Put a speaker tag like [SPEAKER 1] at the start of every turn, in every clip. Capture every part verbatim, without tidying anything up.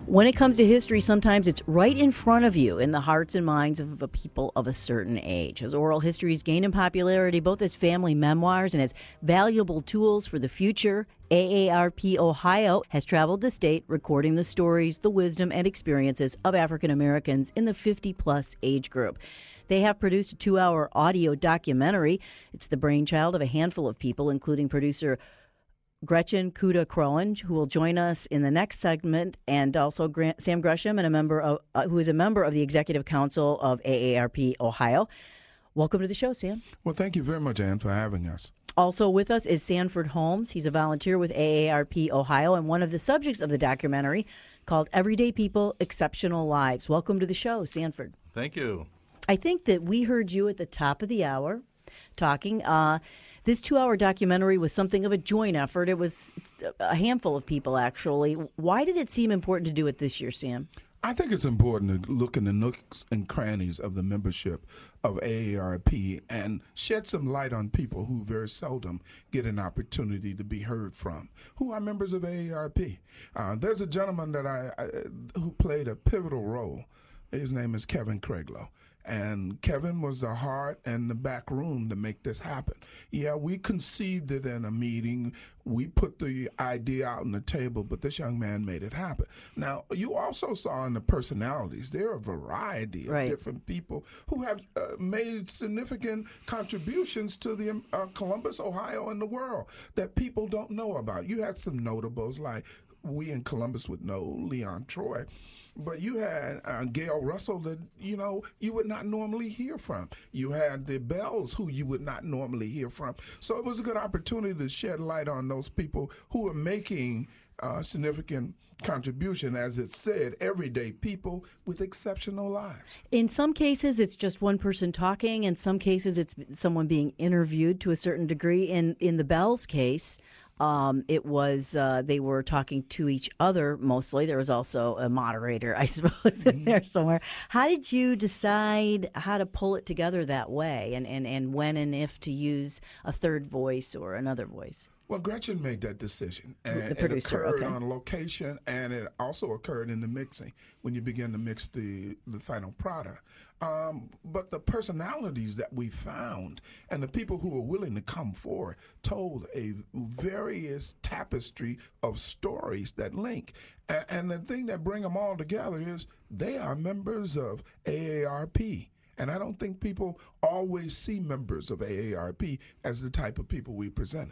[SPEAKER 1] When it comes to history, sometimes it's right in front of you in the hearts and minds of a people of a certain age. As oral histories gain in popularity, both as family memoirs and as valuable tools for the future, A A R P Ohio has traveled the state recording the stories, the wisdom, and experiences of African Americans in the fifty-plus age group. They have produced a two-hour audio documentary. It's the brainchild of a handful of people, including producer Gretchen Kuda Crowan, who will join us in the next segment, and also Grant, Sam Gresham, and a member of, uh, who is a member of the Executive Council of A A R P Ohio. Welcome to the show, Sam.
[SPEAKER 2] Well, thank you very much, Ann, for having us.
[SPEAKER 1] Also with us is Sanford Holmes. He's a volunteer with A A R P Ohio and one of the subjects of the documentary called Everyday People, Exceptional Lives. Welcome to the show, Sanford.
[SPEAKER 3] Thank you.
[SPEAKER 1] I think that we heard you at the top of the hour talking. Uh, This two-hour documentary was something of a joint effort. It was a handful of people, actually. Why did it seem important to do it this year, Sam?
[SPEAKER 2] I think it's important to look in the nooks and crannies of the membership of A A R P and shed some light on people who very seldom get an opportunity to be heard from, who are members of A A R P. Uh, there's a gentleman that I, I who played a pivotal role. His name is Kevin Craiglow. And Kevin was the heart and the back room to make this happen. Yeah, we conceived it in a meeting. We put the idea out on the table, but this young man made it happen. Now, you also saw in the personalities, there are a variety of
[SPEAKER 1] right.
[SPEAKER 2] different people who have uh, made significant contributions to the uh, Columbus, Ohio, and the world that people don't know about. You had some notables like we in Columbus would know, Leon Troy. But you had uh, Gail Russell that, you know, you would not normally hear from. You had the Bells who you would not normally hear from. So it was a good opportunity to shed light on those people who are making uh, significant contribution, as it said, everyday people with exceptional lives.
[SPEAKER 1] In some cases, it's just one person talking. In some cases, it's someone being interviewed to a certain degree. In, in the Bells case, Um, it was, uh, they were talking to each other mostly. There was also a moderator, I suppose, in there somewhere. How did you decide how to pull it together that way and, and, and when and if to use a third voice or another voice?
[SPEAKER 2] Well, Gretchen made that decision. And
[SPEAKER 1] the producer,
[SPEAKER 2] it occurred
[SPEAKER 1] okay.
[SPEAKER 2] on location, and it also occurred in the mixing when you begin to mix the, the final product. Um, but the personalities that we found and the people who were willing to come forward told a various tapestry of stories that link. And, and the thing that bring them all together is they are members of A A R P. And I don't think people always see members of A A R P as the type of people we presented.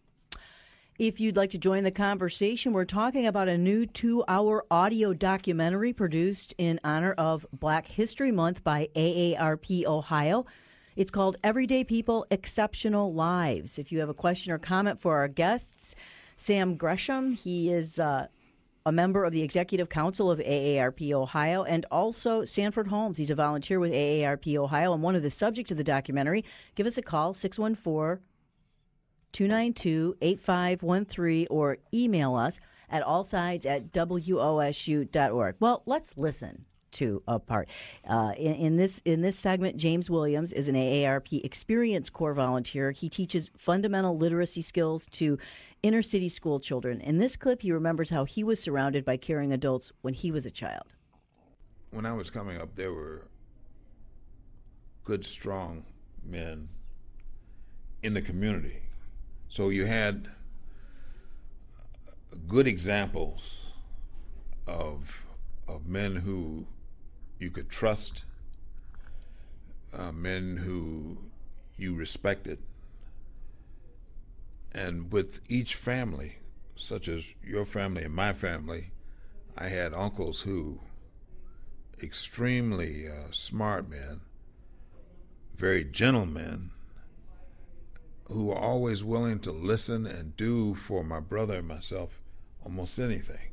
[SPEAKER 1] If you'd like to join the conversation, we're talking about a new two-hour audio documentary produced in honor of Black History Month by A A R P Ohio. It's called Everyday People, Exceptional Lives. If you have a question or comment for our guests, Sam Gresham, he is uh, a member of the Executive Council of A A R P Ohio, and also Sanford Holmes. He's a volunteer with A A R P Ohio and one of the subjects of the documentary. Give us a call, six one four, two nine two, eight five one three, or email us at allsides at W O S U dot org. Well, let's listen to a part. Uh, in, in this in this segment, James Williams is an A A R P Experience Corps volunteer. He teaches fundamental literacy skills to inner city school children. In this clip, he remembers how he was surrounded by caring adults when he was a child.
[SPEAKER 4] When I was coming up, there were good, strong men in the community. So you had good examples of of men who you could trust, uh, men who you respected. And with each family, such as your family and my family, I had uncles who, extremely uh, smart men, very gentle men, who were always willing to listen and do for my brother and myself almost anything.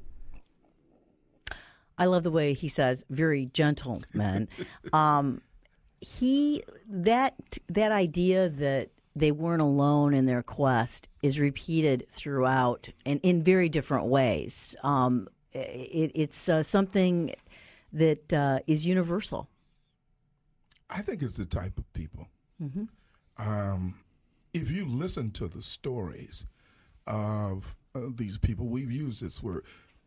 [SPEAKER 1] I love the way he says, very gentle men. um, he that that idea that they weren't alone in their quest is repeated throughout and in very different ways. Um, it, it's uh, something that uh, is universal.
[SPEAKER 2] I think it's the type of people.
[SPEAKER 1] Mm-hmm.
[SPEAKER 2] Um, if you listen to the stories of uh, these people, we've used this word,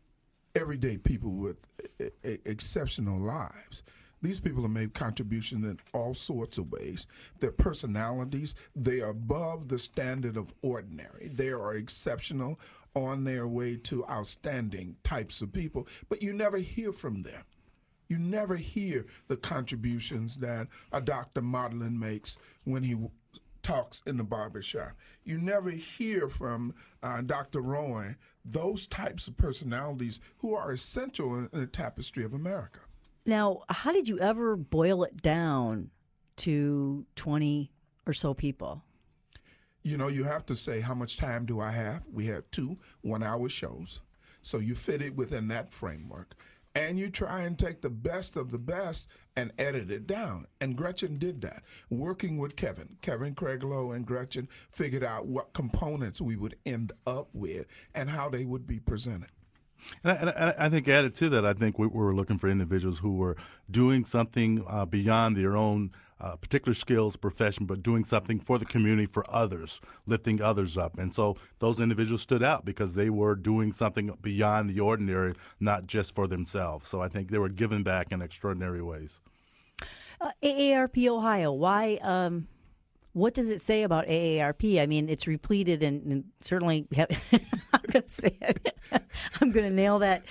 [SPEAKER 2] everyday people with e- e- exceptional lives. These people have made contributions in all sorts of ways. Their personalities, they are above the standard of ordinary. They are exceptional, on their way to outstanding types of people, but you never hear from them. You never hear the contributions that a Doctor Modlin makes when he w- talks in the barbershop. You never hear from uh, Doctor Rowan those types of personalities who are essential in, in the tapestry of America.
[SPEAKER 1] Now, how did you ever boil it down to twenty or so people?
[SPEAKER 2] You know, you have to say, how much time do I have? We have two one-hour shows. So you fit it within that framework. And you try and take the best of the best and edit it down. And Gretchen did that, working with Kevin. Kevin Craiglow and Gretchen figured out what components we would end up with and how they would be presented.
[SPEAKER 3] And I, and I think added to that, I think we were looking for individuals who were doing something uh, beyond their own uh, particular skills, profession, but doing something for the community, for others, lifting others up. And so those individuals stood out because they were doing something beyond the ordinary, not just for themselves. So I think they were giving back in extraordinary ways.
[SPEAKER 1] Uh, A A R P Ohio, why? Um, what does it say about A A R P? I mean, it's repleted and, and certainly, have, I'm going to say it. I'm going to nail that.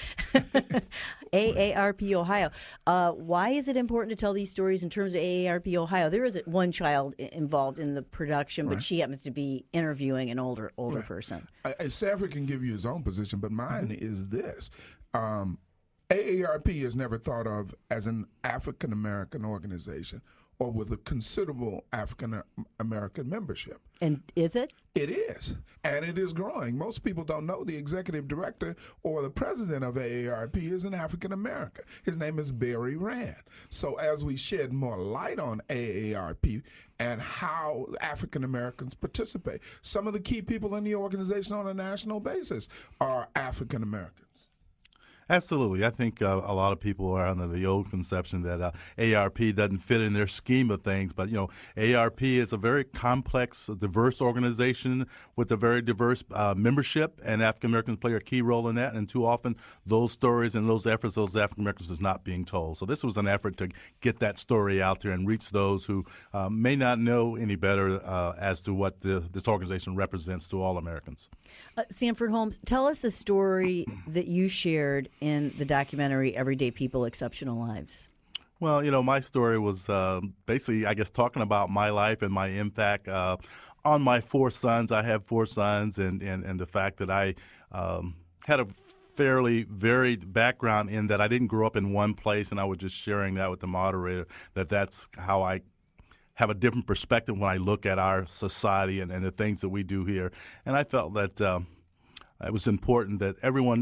[SPEAKER 1] A A R P Ohio. Uh, why is it important to tell these stories in terms of A A R P Ohio? There is one child involved in the production, but right. she happens to be interviewing an older older right. person.
[SPEAKER 2] I, I, Sanford can give you his own position, but mine mm-hmm. is this. Um, A A R P is never thought of as an African-American organization or with a considerable African-American membership.
[SPEAKER 1] And is it?
[SPEAKER 2] It is, and it is growing. Most people don't know the executive director or the president of A A R P is an African-American. His name is Barry Rand. So as we shed more light on A A R P and how African-Americans participate, some of the key people in the organization on a national basis are African-Americans.
[SPEAKER 3] Absolutely. I think uh, a lot of people are under the old conception that uh, A A R P doesn't fit in their scheme of things. But, you know, A A R P is a very complex, diverse organization with a very diverse uh, membership, and African Americans play a key role in that. And too often those stories and those efforts, those African Americans is not being told. So this was an effort to get that story out there and reach those who uh, may not know any better uh, as to what the, this organization represents to all Americans.
[SPEAKER 1] Uh, Sanford Holmes, tell us the story that you shared in the documentary Everyday People, Exceptional Lives.
[SPEAKER 3] Well, you know, my story was uh, basically, I guess, talking about my life and my impact uh, on my four sons. I have four sons, and, and, and the fact that I um, had a fairly varied background in that I didn't grow up in one place, and I was just sharing that with the moderator, that that's how I have a different perspective when I look at our society and, and the things that we do here. And I felt that uh, it was important that everyone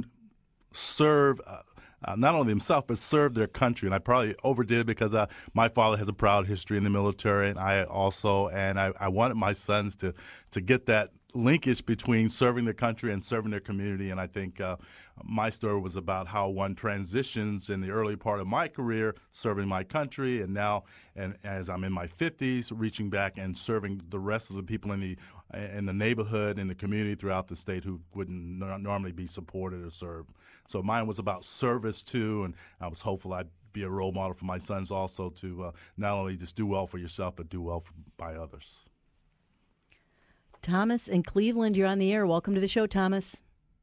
[SPEAKER 3] serve uh, uh, not only themselves, but serve their country. And I probably overdid it because uh, my father has a proud history in the military, and I also, and I, I wanted my sons to, to get that linkage between serving the country and serving their community. And I think uh, my story was about how one transitions in the early part of my career serving my country, and now, and as I'm in my fifties, reaching back and serving the rest of the people in the in the neighborhood, in the community throughout the state who wouldn't n- normally be supported or served. So mine was about service too, and I was hopeful I'd be a role model for my sons also to uh, not only just do well for yourself, but do well for, by others.
[SPEAKER 1] Thomas in Cleveland, you're on the air. Welcome to the show, Thomas.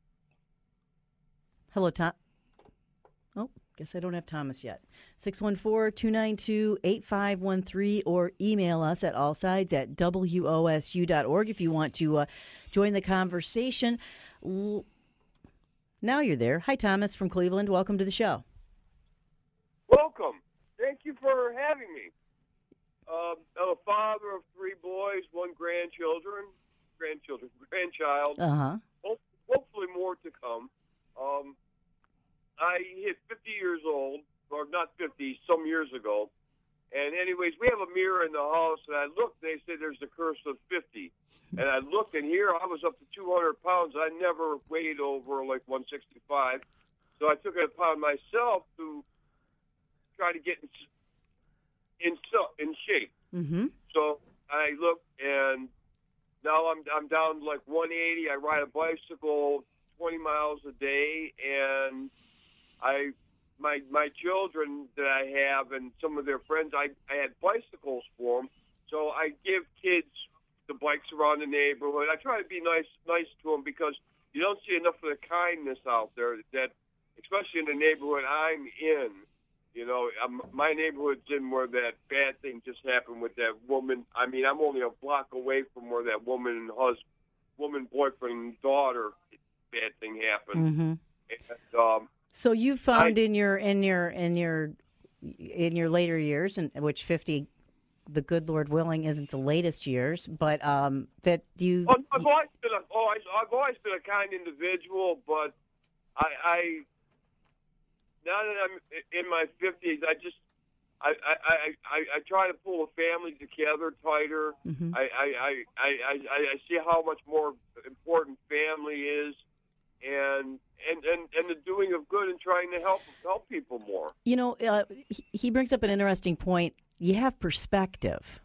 [SPEAKER 1] Hello, Tom. Oh, guess I don't have Thomas yet. six one four, two nine two, eight five one three or email us at allsides at W O S U dot org if you want to uh, join the conversation. L- now you're there. Hi, Thomas from Cleveland. Welcome to the show.
[SPEAKER 5] Welcome. Thank you for having me. Um, I'm a father of three boys, one grandchildren. grandchildren, grandchild,
[SPEAKER 1] uh-huh.
[SPEAKER 5] Ho- hopefully more to come. Um, I hit fifty years old, or not fifty, some years ago. And anyways, we have a mirror in the house, and I looked, and they said there's the curse of fifty. And I looked, and here I was up to two hundred pounds. I never weighed over like one sixty-five. So I took it upon myself to try to get in, in, in shape.
[SPEAKER 1] Mm-hmm.
[SPEAKER 5] So I looked, and now I'm I'm down to like one eighty. I ride a bicycle twenty miles a day, and I my my children that I have and some of their friends, I, I had bicycles for them. So I give kids the bikes around the neighborhood. I try to be nice nice to them because you don't see enough of the kindness out there, that especially in the neighborhood I'm in. You know, um, my neighborhood's in where that bad thing just happened with that woman. I mean, I'm only a block away from where that woman and husband, woman, boyfriend, and daughter bad thing happened.
[SPEAKER 1] Mm-hmm.
[SPEAKER 5] And, um,
[SPEAKER 1] so you found
[SPEAKER 5] I,
[SPEAKER 1] in your in your in your in your later years, in which fifty, the good Lord willing, isn't the latest years, but um, that you.
[SPEAKER 5] Oh, I've always been a, oh, I've always been a kind individual, but I. I Now that I'm in my fifties, I just I, I, I, I try to pull a family together tighter. Mm-hmm. I, I, I, I, I see how much more important family is, and and, and, and the doing of good and trying to help help people more.
[SPEAKER 1] You know, uh, he, he brings up an interesting point. You have perspective.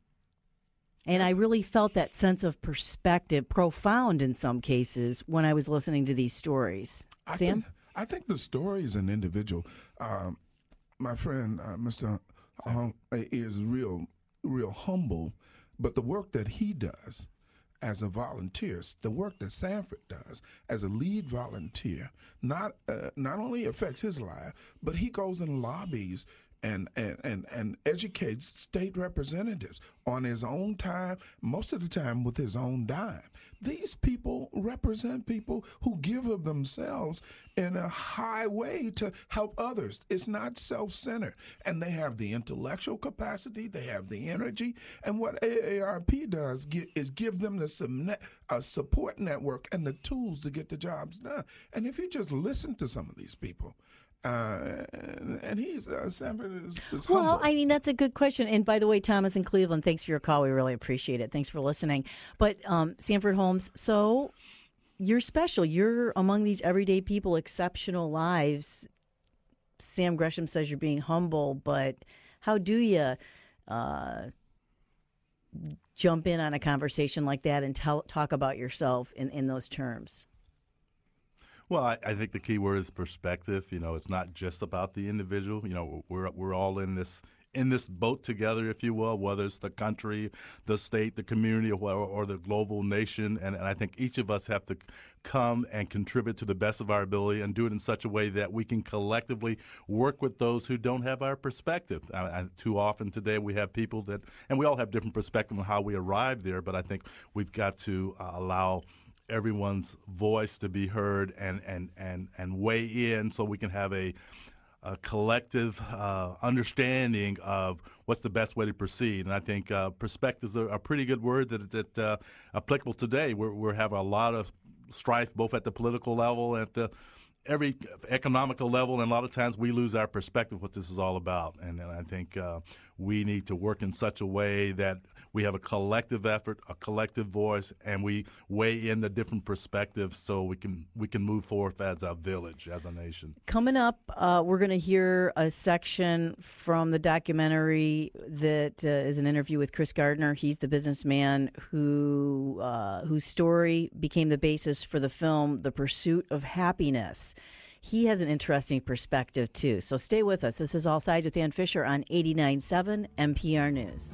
[SPEAKER 1] And I really felt that sense of perspective, profound in some cases, when I was listening to these stories.
[SPEAKER 2] I
[SPEAKER 1] Sam?
[SPEAKER 2] Think, I think the story is an individual. Um, my friend, uh, Mister Hung, is real, real humble, but the work that he does as a volunteer, the work that Sanford does as a lead volunteer, not uh, not only affects his life, but he goes and lobbies and, and, and, and educates state representatives on his own time, most of the time with his own dime. These people represent people who give of themselves in a high way to help others. It's not self-centered. And they have the intellectual capacity, they have the energy, and what A A R P does get, is give them the a support network and the tools to get the jobs done. And if you just listen to some of these people, Uh, and, and he's uh, Sanford is, is
[SPEAKER 1] well,
[SPEAKER 2] humble.
[SPEAKER 1] I mean, that's a good question. And by the way, Thomas in Cleveland, thanks for your call. We really appreciate it. Thanks for listening. But um, Sanford Holmes, so you're special. You're among these everyday people, exceptional lives. Sam Gresham says you're being humble, but how do you uh, jump in on a conversation like that and tell, talk about yourself in, in those terms?
[SPEAKER 3] Well, I, I think the key word is perspective. You know, it's not just about the individual. You know, we're we're all in this in this boat together, if you will, whether it's the country, the state, the community, or, or the global nation. And, and I think each of us have to come and contribute to the best of our ability and do it in such a way that we can collectively work with those who don't have our perspective. I, I, too often today we have people that, and we all have different perspective on how we arrive there, but I think we've got to uh, allow everyone's voice to be heard and, and, and, and weigh in so we can have a, a collective uh, understanding of what's the best way to proceed. And I think uh, perspectives are a pretty good word that that uh, applicable today. We're, we're having a lot of strife both at the political level and at the every economical level, and a lot of times we lose our perspective what this is all about. And, and I think uh, we need to work in such a way that we have a collective effort, a collective voice, and we weigh in the different perspectives so we can we can move forward as a village, as a nation.
[SPEAKER 1] Coming up, uh, we're going to hear a section from the documentary that uh, is an interview with Chris Gardner. He's the businessman who uh, whose story became the basis for the film The Pursuit of Happiness. He has an interesting perspective, too. So stay with us. This is All Sides with Dan Fisher on eighty-nine point seven N P R News.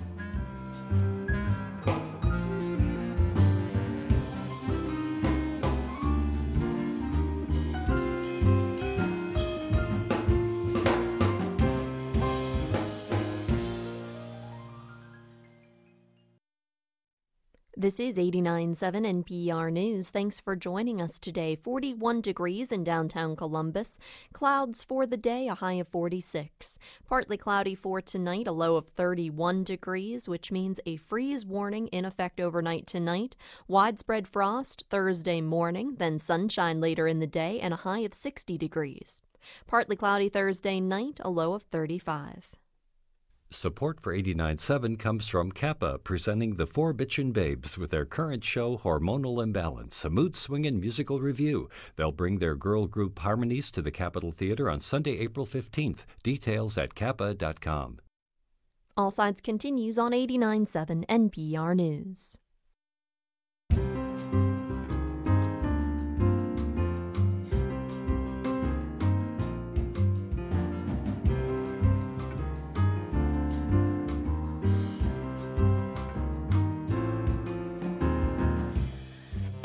[SPEAKER 6] This is eighty-nine point seven N P R News. Thanks for joining us today. forty-one degrees in downtown Columbus. Clouds for the day, a high of forty-six. Partly cloudy for tonight, a low of thirty-one degrees, which means a freeze warning in effect overnight tonight. Widespread frost Thursday morning, then sunshine later in the day, and a high of sixty degrees. Partly cloudy Thursday night, a low of thirty-five.
[SPEAKER 7] Support for eighty-nine point seven comes from Kappa, presenting the Four Bitchin' Babes with their current show, Hormonal Imbalance, a mood-swinging musical review. They'll bring their girl group Harmonies to the Capitol Theater on Sunday, April fifteenth. Details at kappa dot com.
[SPEAKER 6] All Sides continues on eighty-nine point seven N P R News.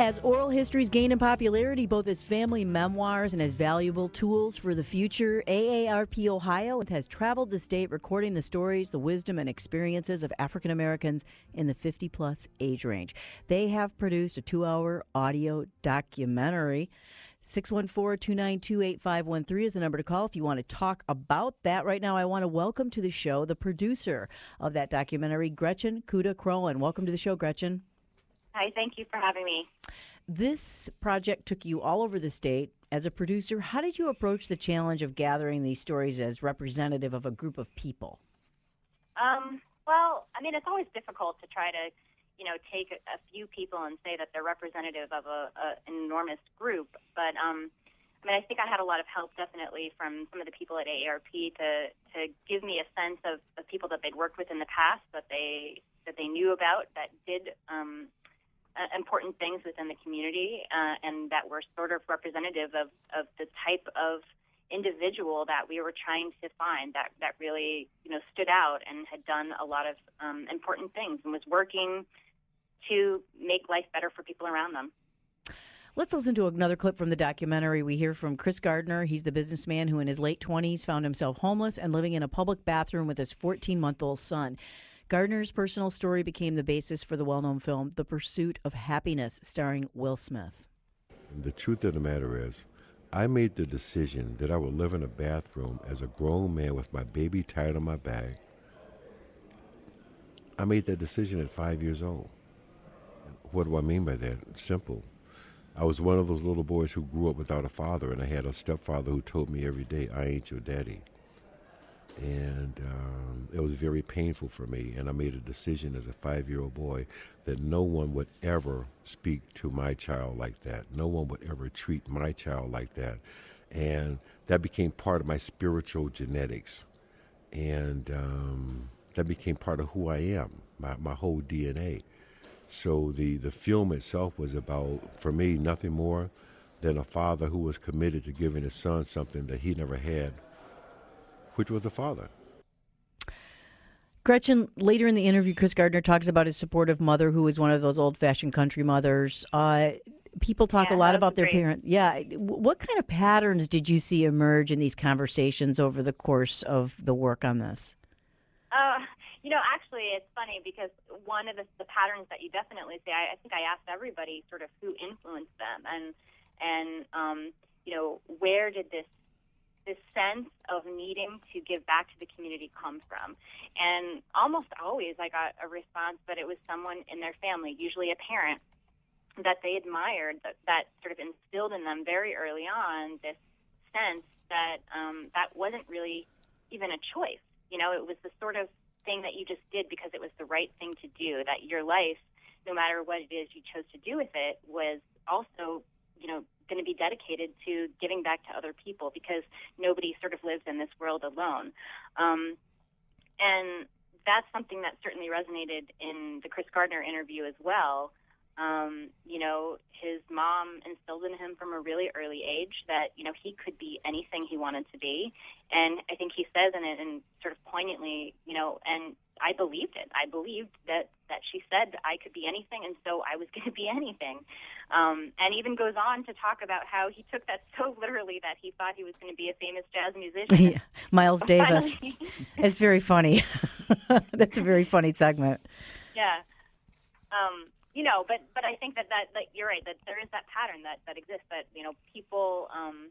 [SPEAKER 1] As oral histories gain in popularity, both as family memoirs and as valuable tools for the future, A A R P Ohio has traveled the state recording the stories, the wisdom, and experiences of African Americans in the fifty-plus age range. They have produced a two-hour audio documentary. six one four, two nine two, eight five one three is the number to call if you want to talk about that. Right now, I want to welcome to the show the producer of that documentary, Gretchen Kuda-Krohn. Welcome to the show, Gretchen.
[SPEAKER 8] Hi, thank you for having me.
[SPEAKER 1] This project took you all over the state. As a producer, how did you approach the challenge of gathering these stories as representative of a group of people?
[SPEAKER 8] Um, well, I mean, it's always difficult to try to, you know, take a, a few people and say that they're representative of a, a, an enormous group. But, um, I mean, I think I had a lot of help, definitely, from some of the people at A A R P to, to give me a sense of the people that they'd worked with in the past, that they that they knew about, that did um, uh, important things within the community, uh, and that were sort of representative of, of the type of individual that we were trying to find, that, that really, you know, stood out and had done a lot of um, important things and was working to make life better for people around them.
[SPEAKER 1] Let's listen to another clip from the documentary. We hear from Chris Gardner. He's the businessman who in his late twenties found himself homeless and living in a public bathroom with his fourteen-month-old son. Gardner's personal story became the basis for the well-known film The Pursuit of Happiness, starring Will Smith.
[SPEAKER 9] The truth of the matter is, I made the decision that I would live in a bathroom as a grown man with my baby tied on my back. I made that decision at five years old. What do I mean by that? It's simple. I was one of those little boys who grew up without a father, and I had a stepfather who told me every day, I ain't your daddy. And um, it was very painful for me, and I made a decision as a five-year-old boy that no one would ever speak to my child like that. No one would ever treat my child like that. And that became part of my spiritual genetics. And um, that became part of who I am, my, my whole D N A. So the, the film itself was about, for me, nothing more than a father who was committed to giving his son something that he never had, which was a father.
[SPEAKER 1] Gretchen, later in the interview, Chris Gardner talks about his supportive mother, who was one of those old-fashioned country mothers. Uh, people talk
[SPEAKER 8] yeah,
[SPEAKER 1] a lot about their
[SPEAKER 8] great.
[SPEAKER 1] parents. Yeah. What kind of patterns did you see emerge in these conversations over the course of the work on this?
[SPEAKER 8] Uh, you know, actually, it's funny because one of the, the patterns that you definitely see, I, I think I asked everybody sort of who influenced them, and, and um, you know, where did this this sense of needing to give back to the community come from? And almost always I got a response that it was someone in their family, usually a parent, that they admired, that, that sort of instilled in them very early on this sense that um, that wasn't really even a choice. You know, it was the sort of thing that you just did because it was the right thing to do, that your life, no matter what it is you chose to do with it, was also, you know, going to be dedicated to giving back to other people, because nobody sort of lives in this world alone. Um, and that's something that certainly resonated in the Chris Gardner interview as well. Um, you know, his mom instilled in him from a really early age that, you know, he could be anything he wanted to be. And I think he says in it, and sort of poignantly, you know, and I believed it. I believed that, that she said I could be anything, and so I was going to be anything. Um, and even goes on to talk about how he took that so literally that he thought he was going to be a famous jazz musician.
[SPEAKER 1] Yeah. Miles Davis. It's very funny. That's a very funny segment.
[SPEAKER 8] Yeah. Um, you know, but, but I think that, that, that you're right, that there is that pattern that, that exists, that, you know, people um,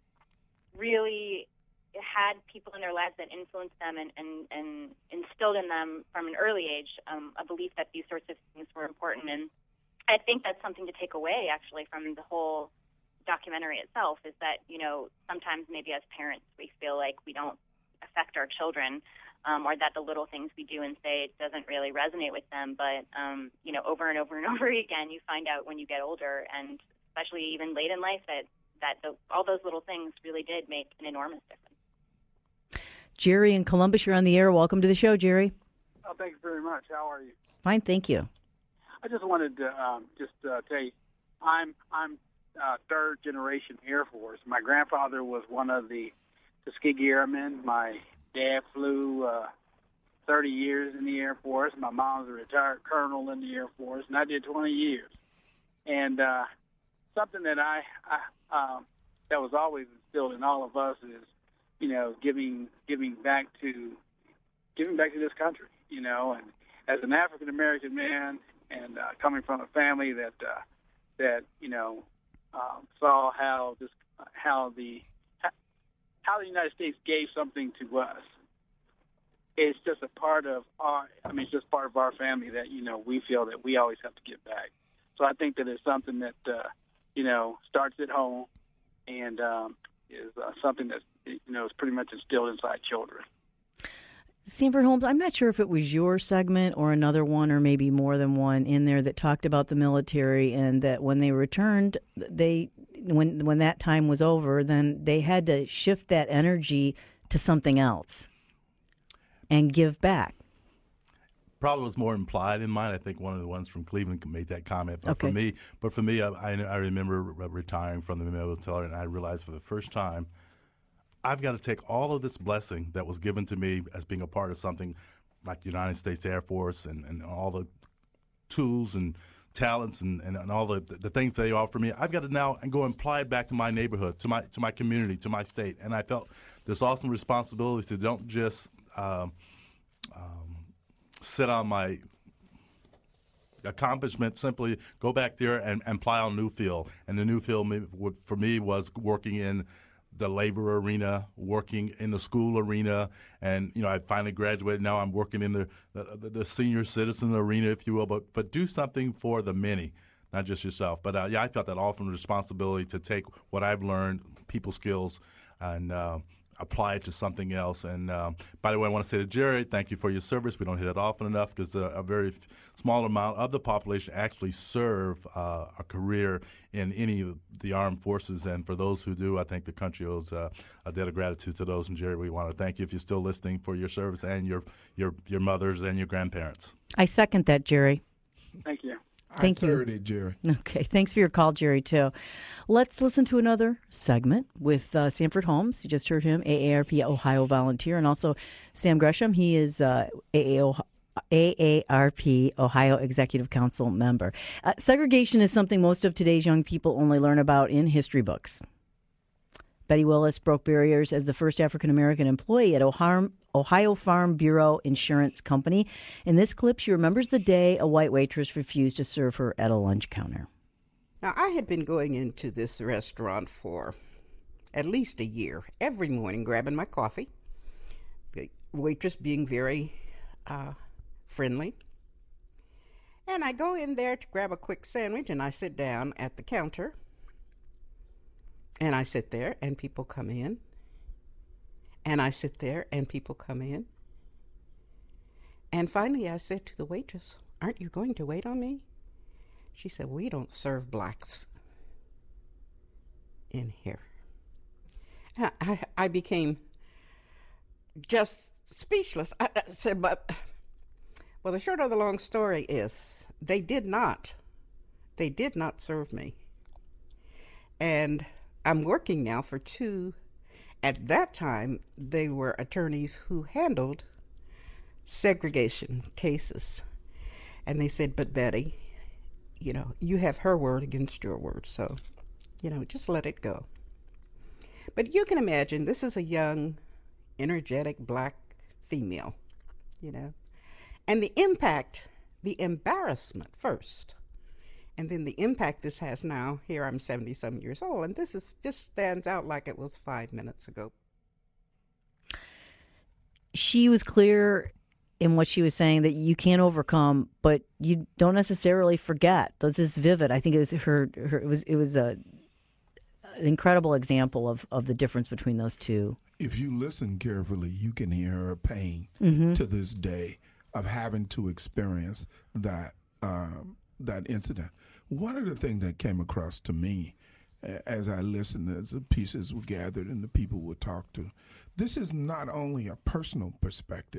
[SPEAKER 8] really had people in their lives that influenced them and, and, and instilled in them from an early age um, a belief that these sorts of things were important. And I think that's something to take away, actually, from the whole documentary itself, is that, you know, sometimes maybe as parents we feel like we don't affect our children, um, or that the little things we do and say doesn't really resonate with them. But, um, you know, over and over and over again, you find out when you get older, and especially even late in life, that, that the, all those little things really did make an enormous difference.
[SPEAKER 1] Jerry in Columbus, you're on the air. Welcome to the show, Jerry.
[SPEAKER 10] Oh, thank you very much. How are you?
[SPEAKER 1] Fine, thank you.
[SPEAKER 10] I just wanted to um, just uh, tell you, I'm I'm uh, third generation Air Force. My grandfather was one of the Tuskegee Airmen. My dad flew uh, thirty years in the Air Force. My mom was a retired colonel in the Air Force, and I did twenty years. And uh, something that I, I um, that was always instilled in all of us is, you know, giving giving back to giving back to this country. You know, and as an African American man, and uh, coming from a family that uh, that you know um, saw how this how the how the United States gave something to us. It's just a part of our, I mean, it's just part of our family that, you know, we feel that we always have to give back. So I think that it's something that, uh, you know, starts at home and um, is uh, something that, you know, is pretty much instilled inside children.
[SPEAKER 1] Sanford Holmes, I'm not sure if it was your segment or another one or maybe more than one in there that talked about the military and that when they returned, they when when that time was over, then they had to shift that energy to something else and give back.
[SPEAKER 3] Probably was more implied in mine. I think one of the ones from Cleveland made that comment. But
[SPEAKER 1] okay.
[SPEAKER 3] for me, but for me, I, I remember retiring from the military, and I realized for the first time, I've got to take all of this blessing that was given to me as being a part of something like the United States Air Force and, and all the tools and talents and, and, and all the, the things they offer me. I've got to now go and apply it back to my neighborhood, to my to my community, to my state. And I felt this awesome responsibility to don't just um, um, sit on my accomplishment, simply go back there and, and apply on a new field. And the new field for me was working in the labor arena, working in the school arena, and you know I finally graduated. Now I'm working in the the, the senior citizen arena, if you will. But but do something for the many, not just yourself. But uh, yeah, I felt that awesome responsibility to take what I've learned, people skills, and uh, apply it to something else. And uh, by the way, I want to say to Jerry, thank you for your service. We don't hit it often enough because a, a very f- small amount of the population actually serve uh, a career in any of the armed forces. And for those who do, I think the country owes uh, a debt of gratitude to those. And Jerry, we want to thank you if you're still listening for your service and your your your mothers and your grandparents.
[SPEAKER 1] I second that, Jerry.
[SPEAKER 10] Thank you.
[SPEAKER 1] Thank
[SPEAKER 2] I
[SPEAKER 1] you.
[SPEAKER 2] third it, Jerry.
[SPEAKER 1] Okay, thanks for your call, Jerry, too. Let's listen to another segment with uh, Sanford Holmes. You just heard him, A A R P Ohio volunteer, and also Sam Gresham. He is uh, A A R P Ohio Executive Council member. Uh, segregation is something most of today's young people only learn about in history books. Betty Willis broke barriers as the first African-American employee at Ohio, Ohio Farm Bureau Insurance Company. In this clip, she remembers the day a white waitress refused to serve her at a lunch counter.
[SPEAKER 11] Now, I had been going into this restaurant for at least a year, every morning grabbing my coffee, the waitress being very uh, friendly. And I go in there to grab a quick sandwich, and I sit down at the counter. And I sit there, and people come in. And I sit there, and people come in. And finally, I said to the waitress, "Aren't you going to wait on me?" She said, "We don't serve blacks in here." And I, I became just speechless. I, I said, but, well, the short of the long story is they did not. They did not serve me. And I'm working now for two. At that time, they were attorneys who handled segregation cases. And they said, "But Betty, you know, you have her word against your word, so, you know, just let it go." But you can imagine, this is a young, energetic black female, you know, and the impact, the embarrassment first. And then the impact this has now, here I'm seventy-some years old, and this is just stands out like it was five minutes ago.
[SPEAKER 1] She was clear in what she was saying that you can't overcome, but you don't necessarily forget. This is vivid. I think it was her. her it was it was a an incredible example of, of the difference between those two.
[SPEAKER 2] If you listen carefully, you can hear her pain
[SPEAKER 1] mm-hmm.
[SPEAKER 2] to this day of having to experience that um, that incident. One of the things that came across to me as I listened, as the pieces were gathered and the people were talked to, this is not only a personal perspective,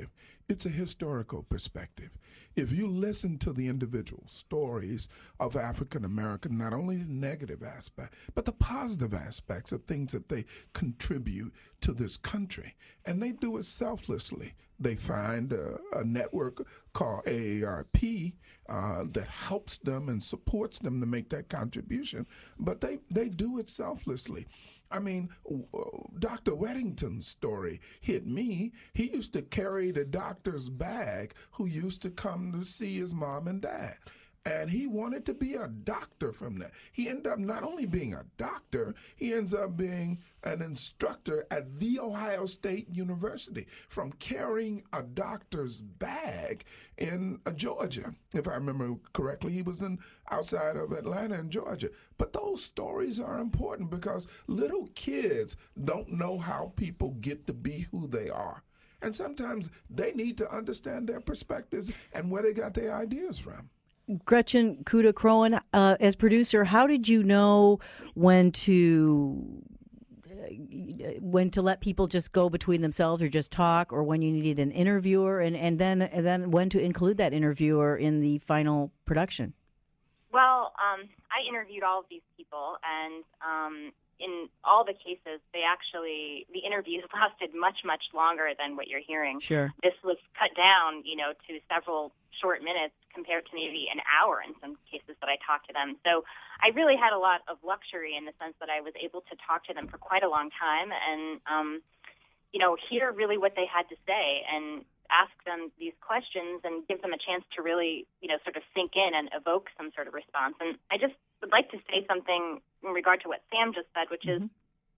[SPEAKER 2] it's a historical perspective. If you listen to the individual stories of African American, not only the negative aspect, but the positive aspects of things that they contribute to this country, and they do it selflessly. They find a, a network called A A R P uh, that helps them and supports them to make that contribution, but they, they do it selflessly. I mean, Doctor Weddington's story hit me. He used to carry the doctor's bag who used to come to see his mom and dad. And he wanted to be a doctor from that. He ended up not only being a doctor, he ends up being an instructor at The Ohio State University from carrying a doctor's bag in uh, Georgia. If I remember correctly, he was in outside of Atlanta in Georgia. But those stories are important because little kids don't know how people get to be who they are. And sometimes they need to understand their perspectives and where they got their ideas from.
[SPEAKER 1] Gretchen Kuda Crowan, uh, as producer, how did you know when to uh, when to let people just go between themselves or just talk, or when you needed an interviewer, and, and then and then when to include that interviewer in the final production?
[SPEAKER 8] Well, um, I interviewed all of these people, and um, in all the cases, they actually, the interviews lasted much, much longer than what you're hearing.
[SPEAKER 1] Sure.
[SPEAKER 8] This was cut down, you know, to several short minutes compared to maybe an hour in some cases that I talked to them. So I really had a lot of luxury in the sense that I was able to talk to them for quite a long time and, um, you know, hear really what they had to say and ask them these questions and give them a chance to really, you know, sort of sink in and evoke some sort of response. And I just would like to say something in regard to what Sam just said, which
[SPEAKER 1] Mm-hmm.
[SPEAKER 8] is,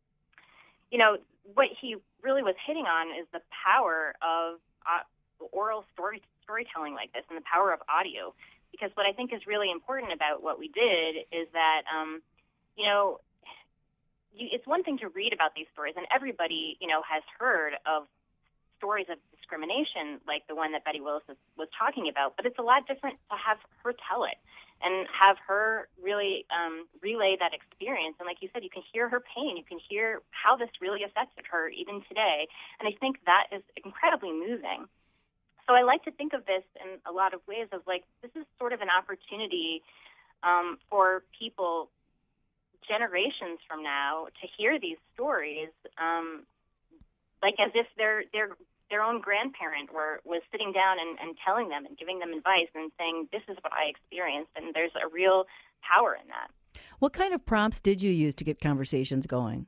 [SPEAKER 8] you know, what he really was hitting on is the power of uh, oral story storytelling like this and the power of audio. Because what I think is really important about what we did is that, um, you know, you, it's one thing to read about these stories, and everybody, you know, has heard of stories of discrimination like the one that Betty Willis was, was talking about, but it's a lot different to have her tell it and have her really um, relay that experience. And like you said, you can hear her pain. You can hear how this really affected her even today. And I think that is incredibly moving. So I like to think of this in a lot of ways of like, this is sort of an opportunity um, for people generations from now to hear these stories, um, like as if their their their own grandparent were was sitting down and, and telling them and giving them advice and saying, this is what I experienced, and there's a real power in that.
[SPEAKER 1] What kind of prompts did you use to get conversations going?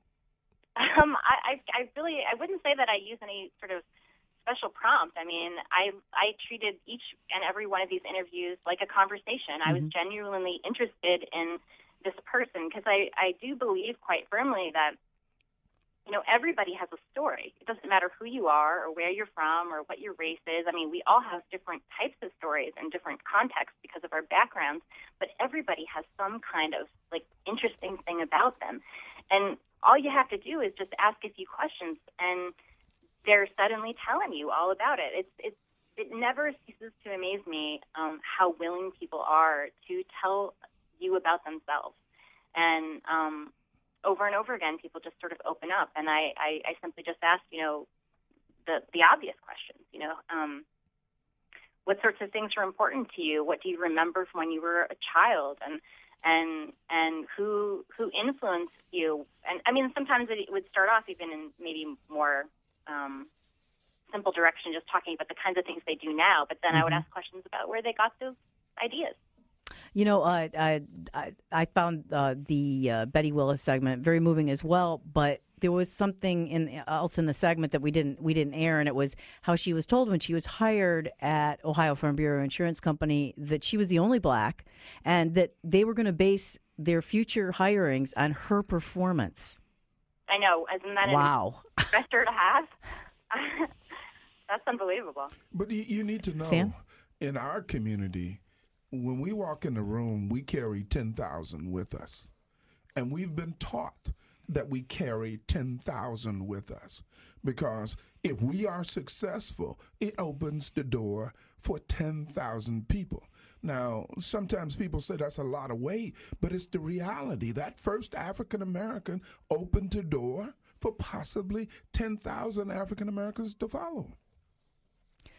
[SPEAKER 8] Um, I, I, I really, I wouldn't say that I use any sort of special prompt. I mean, I I treated each and every one of these interviews like a conversation. Mm-hmm. I was genuinely interested in this person because I, I do believe quite firmly that, you know, everybody has a story. It doesn't matter who you are or where you're from or what your race is. I mean, we all have different types of stories and different contexts because of our backgrounds, but everybody has some kind of, like, interesting thing about them. And all you have to do is just ask a few questions, and they're suddenly telling you all about it. It's it's it never ceases to amaze me um, how willing people are to tell you about themselves. And um, over and over again, people just sort of open up. And I, I, I simply just ask, you know, the, the obvious questions, you know, um, what sorts of things were important to you? What do you remember from when you were a child? And and and who who influenced you? And I mean, sometimes it would start off even in maybe more um, simple direction, just talking about the kinds of things they do now. But then mm-hmm. I would ask questions about where they got those ideas.
[SPEAKER 1] You know, uh, I, I I found uh, the uh, Betty Willis segment very moving as well, but there was something in, else in the segment that we didn't we didn't air, and it was how she was told when she was hired at Ohio Farm Bureau Insurance Company that she was the only black, and that they were going to base their future hirings on her performance.
[SPEAKER 8] I know, isn't that
[SPEAKER 1] wow
[SPEAKER 8] a pressure to have? That's unbelievable.
[SPEAKER 2] But you, you need to know,
[SPEAKER 1] Sam?
[SPEAKER 2] In our community, when we walk in the room, we carry ten thousand with us. And we've been taught that we carry ten thousand with us. Because if we are successful, it opens the door for ten thousand people. Now, sometimes people say that's a lot of weight, but it's the reality. That first African American opened the door for possibly ten thousand African Americans to follow.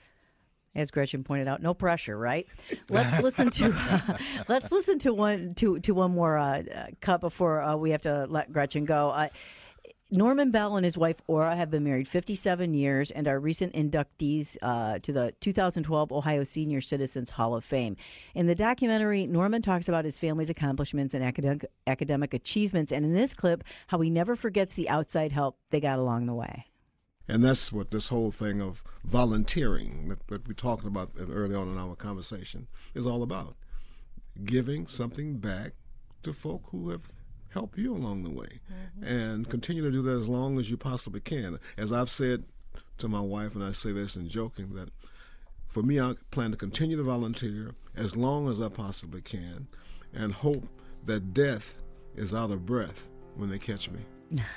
[SPEAKER 1] As Gretchen pointed out, no pressure, right? Let's listen to uh, let's listen to one to to one more uh, cut before uh, we have to let Gretchen go. Uh, Norman Bell and his wife Ora have been married fifty-seven years and are recent inductees uh, to the two thousand twelve Ohio Senior Citizens Hall of Fame. In the documentary, Norman talks about his family's accomplishments and academic academic achievements, and in this clip, how he never forgets the outside help they got along the way.
[SPEAKER 12] And that's what this whole thing of volunteering that, that we talked about early on in our conversation is all about. Giving something back to folk who have helped you along the way. Mm-hmm. And continue to do that as long as you possibly can. As I've said to my wife, and I say this in joking, that for me, I plan to continue to volunteer as long as I possibly can and hope that death is out of breath when they catch me.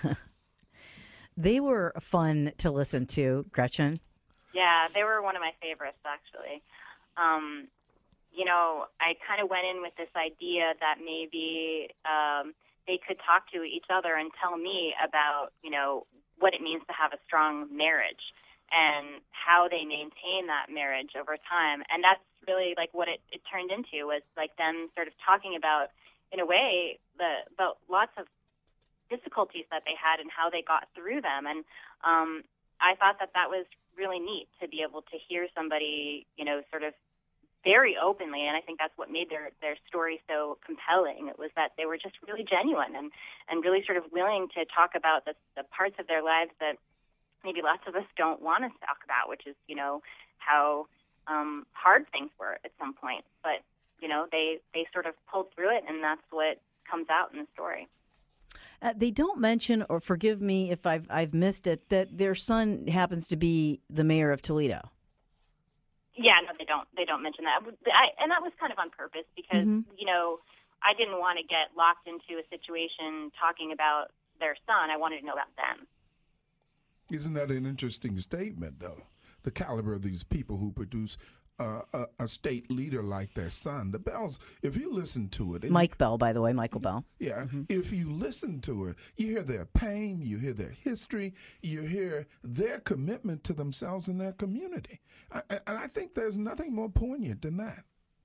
[SPEAKER 1] They were fun to listen to, Gretchen.
[SPEAKER 8] Yeah, they were one of my favorites, actually. Um, you know, I kind of went in with this idea that maybe um, they could talk to each other and tell me about, you know, what it means to have a strong marriage and how they maintain that marriage over time. And that's really like what it, it turned into, was like them sort of talking about, in a way, the about lots of difficulties that they had and how they got through them. And um, I thought that that was really neat to be able to hear somebody, you know, sort of very openly. And I think that's what made their, their story so compelling. It was that they were just really genuine and, and really sort of willing to talk about the, the parts of their lives that maybe lots of us don't want to talk about, which is, you know, how um, hard things were at some point. But, you know, they, they sort of pulled through it, and that's what comes out in the story.
[SPEAKER 1] Uh, they don't mention, or forgive me if I've I've missed it, that their son happens to be the mayor of Toledo.
[SPEAKER 8] Yeah, no, they don't. They don't mention that, I, and that was kind of on purpose because mm-hmm. you know, I didn't want to get locked into a situation talking about their son. I wanted to know about them.
[SPEAKER 2] Isn't that an interesting statement, though? The caliber of these people who produce Uh, a, a state leader like their son. The Bells, if you listen to it.
[SPEAKER 1] Mike Bell, by the way, Michael Bell.
[SPEAKER 2] Yeah. Mm-hmm. If you listen to it, you hear their pain, you hear their history, you hear their commitment to themselves and their community. I, and I think there's nothing more poignant than that.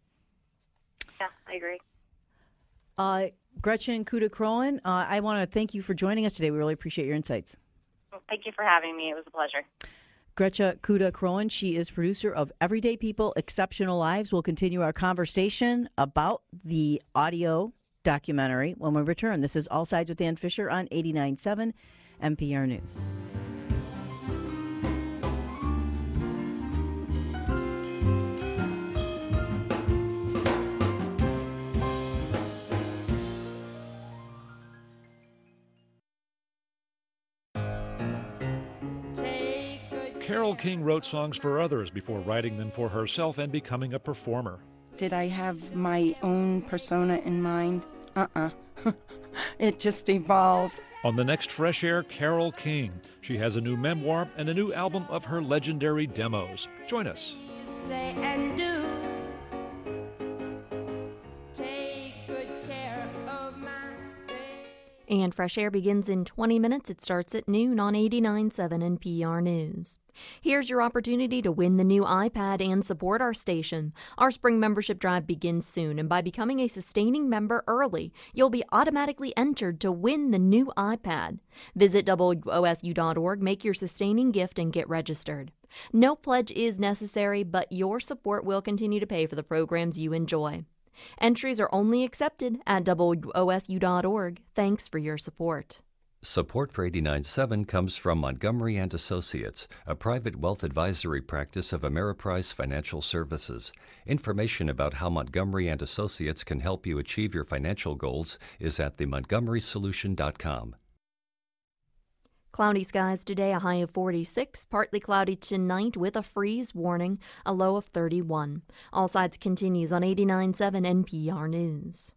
[SPEAKER 8] Yeah, I agree.
[SPEAKER 1] Uh, Gretchen Kuda-Crowan, uh, I want to thank you for joining us today. We really appreciate your insights.
[SPEAKER 8] Well, thank you for having me. It was a pleasure.
[SPEAKER 1] Gretchen Kuda-Crowan, she is producer of Everyday People, Exceptional Lives. We'll continue our conversation about the audio documentary when we return. This is All Sides with Dan Fisher on eighty-nine point seven N P R News.
[SPEAKER 13] Carole King wrote songs for others before writing them for herself and becoming a performer.
[SPEAKER 14] Did I have my own persona in mind? Uh-uh. It just evolved.
[SPEAKER 13] On the next Fresh Air, Carole King. She has a new memoir and a new album of her legendary demos. Join us.
[SPEAKER 15] Say and do. Take good care of my baby.
[SPEAKER 6] And Fresh Air begins in twenty minutes. It starts at noon on eighty-nine point seven N P R News. Here's your opportunity to win the new iPad and support our station. Our spring membership drive begins soon, and by becoming a sustaining member early, you'll be automatically entered to win the new iPad. Visit W O S U dot org, make your sustaining gift, and get registered. No pledge is necessary, but your support will continue to pay for the programs you enjoy. Entries are only accepted at W O S U dot org. Thanks for your support.
[SPEAKER 7] Support for eighty-nine point seven comes from Montgomery and Associates, a private wealth advisory practice of Ameriprise Financial Services. Information about how Montgomery and Associates can help you achieve your financial goals is at the montgomery solution dot com.
[SPEAKER 6] Cloudy skies today, a high of forty-six. Partly cloudy tonight with a freeze warning, a low of thirty-one. All Sides continues on eighty-nine point seven N P R News.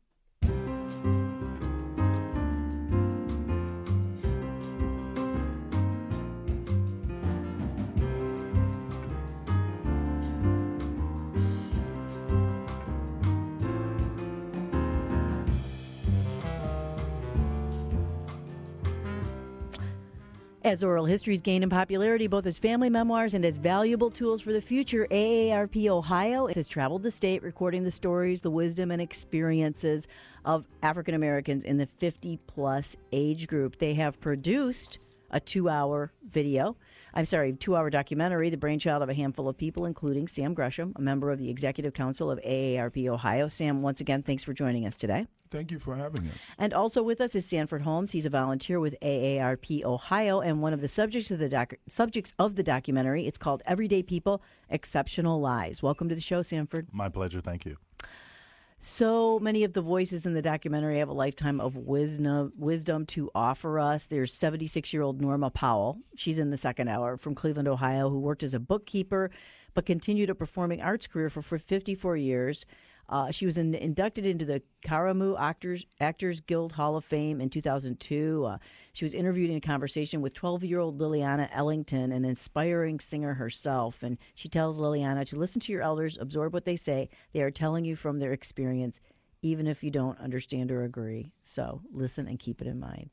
[SPEAKER 1] As oral histories gain in popularity, both as family memoirs and as valuable tools for the future, A A R P Ohio has traveled the state recording the stories, the wisdom, and experiences of African Americans in the fifty-plus age group. They have produced a two-hour video, I'm sorry, two-hour documentary, the brainchild of a handful of people, including Sam Gresham, a member of the Executive Council of A A R P Ohio. Sam, once again, thanks for joining us today.
[SPEAKER 2] Thank you for having us.
[SPEAKER 1] And also with us is Sanford Holmes. He's a volunteer with A A R P Ohio, and one of the subjects of the doc- subjects of the documentary. It's called Everyday People, Exceptional Lives. Welcome to the show, Sanford.
[SPEAKER 3] My pleasure. Thank you.
[SPEAKER 1] So many of the voices in the documentary have a lifetime of wisdom, wisdom to offer us. There's seventy-six-year-old Norma Powell. She's in the second hour, from Cleveland, Ohio, who worked as a bookkeeper but continued a performing arts career for, for fifty-four years. Uh, she was in, inducted into the Karamu Actors, Actors Guild Hall of Fame in two thousand two. Uh, she was interviewed in a conversation with twelve-year-old Liliana Ellington, an inspiring singer herself. And she tells Liliana to listen to your elders, absorb what they say. They are telling you from their experience, even if you don't understand or agree. So listen and keep it in mind.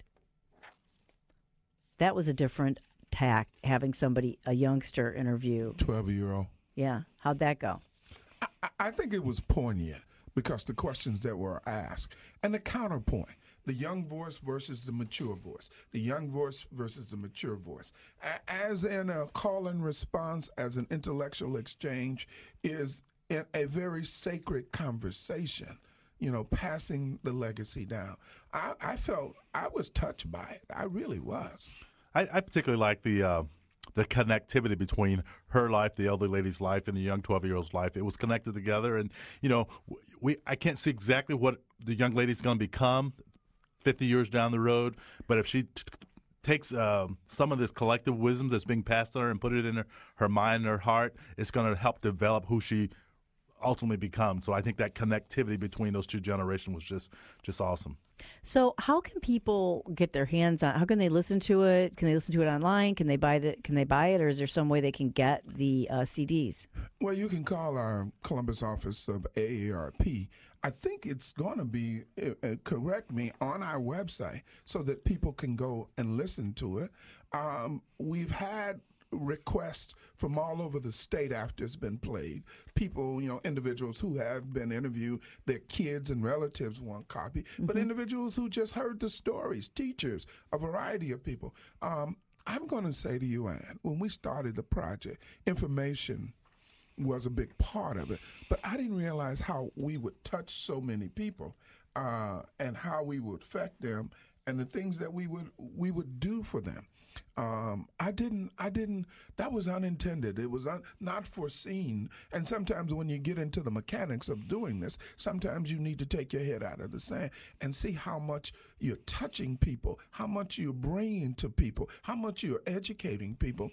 [SPEAKER 1] That was a different tack, having somebody, a youngster, interview.
[SPEAKER 2] twelve-year-old.
[SPEAKER 1] Yeah. How'd that go?
[SPEAKER 2] I, I think it was poignant because the questions that were asked and the counterpoint, the young voice versus the mature voice, the young voice versus the mature voice. A- as in a call and response, as an intellectual exchange, is in a very sacred conversation, you know, passing the legacy down. I, I felt I was touched by it. I really was.
[SPEAKER 3] I, I particularly like the uh, the connectivity between her life, the elderly lady's life, and the young twelve-year-old's life. It was connected together, and you know, we I can't see exactly what the young lady's going to become fifty years down the road, but if she t- takes uh, some of this collective wisdom that's being passed on her and put it in her, her mind and her heart, it's going to help develop who she ultimately becomes. So I think that connectivity between those two generations was just just awesome.
[SPEAKER 1] So how can people get their hands on? How can they listen to it? Can they listen to it online? Can they buy the? Can they buy it, or is there some way they can get the uh, C Ds?
[SPEAKER 2] Well, you can call our Columbus office of A A R P. I think it's going to be, uh, correct me, on our website so that people can go and listen to it. Um, we've had requests from all over the state after it's been played. People, you know, individuals who have been interviewed, their kids and relatives want copy, mm-hmm. but individuals who just heard the stories, teachers, a variety of people. Um, I'm going to say to you, Ann, when we started the project, information was a big part of it, but I didn't realize how we would touch so many people uh, and how we would affect them and the things that we would we would do for them. Um, I didn't, I didn't, that was unintended. It was un, not foreseen. And sometimes when you get into the mechanics of doing this, sometimes you need to take your head out of the sand and see how much you're touching people, how much you're bringing to people, how much you're educating people.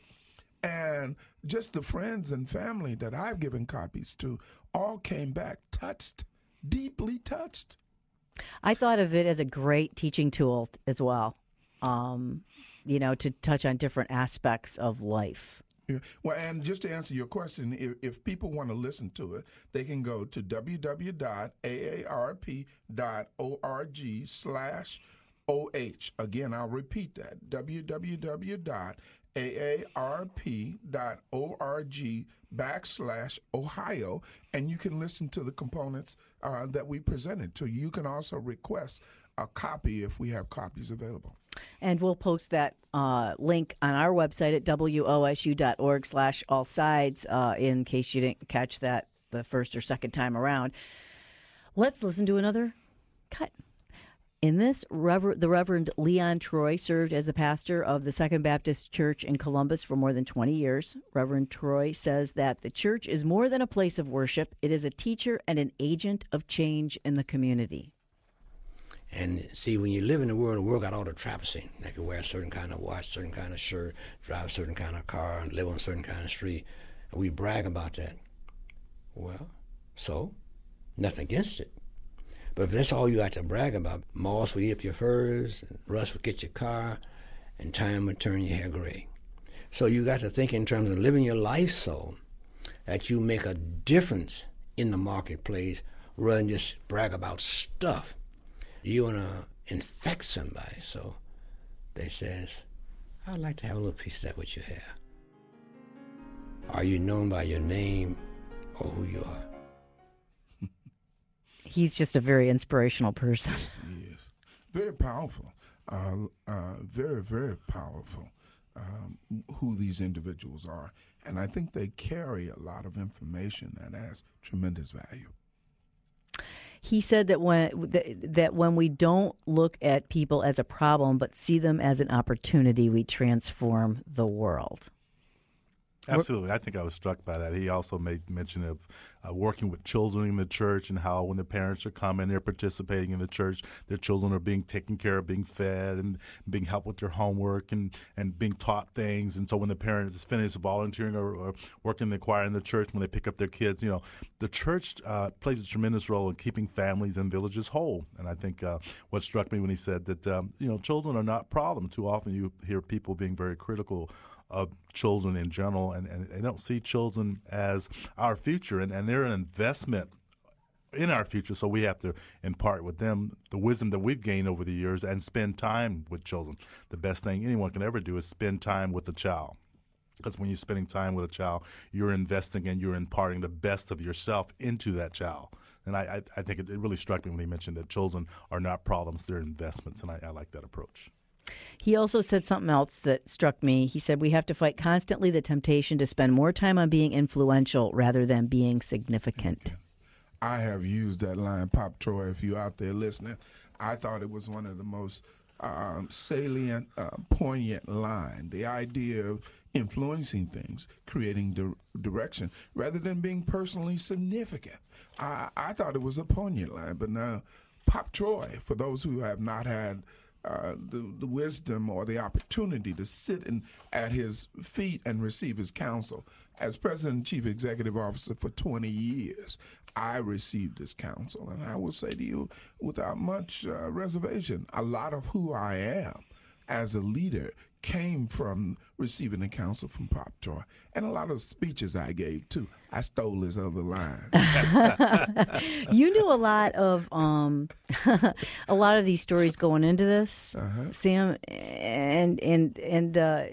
[SPEAKER 2] And just the friends and family that I've given copies to all came back touched, deeply touched.
[SPEAKER 1] I thought of it as a great teaching tool as well. Um, you know, to touch on different aspects of life.
[SPEAKER 2] Yeah. Well, and just to answer your question, if, if people want to listen to it, they can go to www.aarp.org slash OH. Again, I'll repeat that, www.aarp.org backslash Ohio, and you can listen to the components uh, that we presented to you. You can also request a copy if we have copies available.
[SPEAKER 1] And we'll post that uh, link on our website at wosu.org slash all sides uh, in case you didn't catch that the first or second time around. Let's listen to another cut. In this, Rever- the Reverend Leon Troy served as the pastor of the Second Baptist Church in Columbus for more than twenty years. Reverend Troy says that the church is more than a place of worship. It is a teacher and an agent of change in the community.
[SPEAKER 16] And see, when you live in the world, the world got all the trappings. Like you wear a certain kind of watch, certain kind of shirt, drive a certain kind of car, and live on a certain kind of street. And we brag about that. Well, so, nothing against it. But if that's all you got to brag about, moths will eat up your furs, and rust will get your car, and time will turn your hair gray. So you got to think in terms of living your life so that you make a difference in the marketplace rather than just brag about stuff. You want to infect somebody. So they says, I'd like to have a little piece of that what you have. Are you known by your name or who you are?
[SPEAKER 1] He's just a very inspirational person.
[SPEAKER 2] Yes, he is. Very powerful. Uh, uh, very, very powerful. Um, who these individuals are. And I think they carry a lot of information that has tremendous value.
[SPEAKER 1] He said that when that when we don't look at people as a problem but see them as an opportunity, we transform the world.
[SPEAKER 3] Absolutely. I think I was struck by that. He also made mention of uh, working with children in the church and how when the parents are coming, they're participating in the church, their children are being taken care of, being fed and being helped with their homework and, and being taught things. And so when the parents is finished volunteering or, or working in the choir in the church, when they pick up their kids, you know, the church uh, plays a tremendous role in keeping families and villages whole. And I think uh, what struck me when he said that, um, you know, children are not a problem. Too often you hear people being very critical of children in general, and, and they don't see children as our future, and, and they're an investment in our future, so we have to impart with them the wisdom that we've gained over the years and spend time with children. The best thing anyone can ever do is spend time with a child, because when you're spending time with a child, you're investing and you're imparting the best of yourself into that child. And I, I, I think it, it really struck me when he mentioned that children are not problems, they're investments, and I, I like that approach.
[SPEAKER 1] He also said something else that struck me. He said we have to fight constantly the temptation to spend more time on being influential rather than being significant.
[SPEAKER 2] I have used that line, Pop Troy, if you're out there listening. I thought it was one of the most um, salient, uh, poignant line. The idea of influencing things, creating di- direction, rather than being personally significant. I, I thought it was a poignant line, but now Pop Troy, for those who have not had Uh, the, the wisdom or the opportunity to sit in, at his feet and receive his counsel. As President and Chief Executive Officer for twenty years, I received his counsel. And I will say to you, without much uh, reservation, a lot of who I am as a leader came from receiving the counsel from Pop Troy. And a lot of speeches I gave, too. I stole his other lines.
[SPEAKER 1] You knew a lot of um, a lot of these stories going into this, uh-huh. Sam, and and and uh,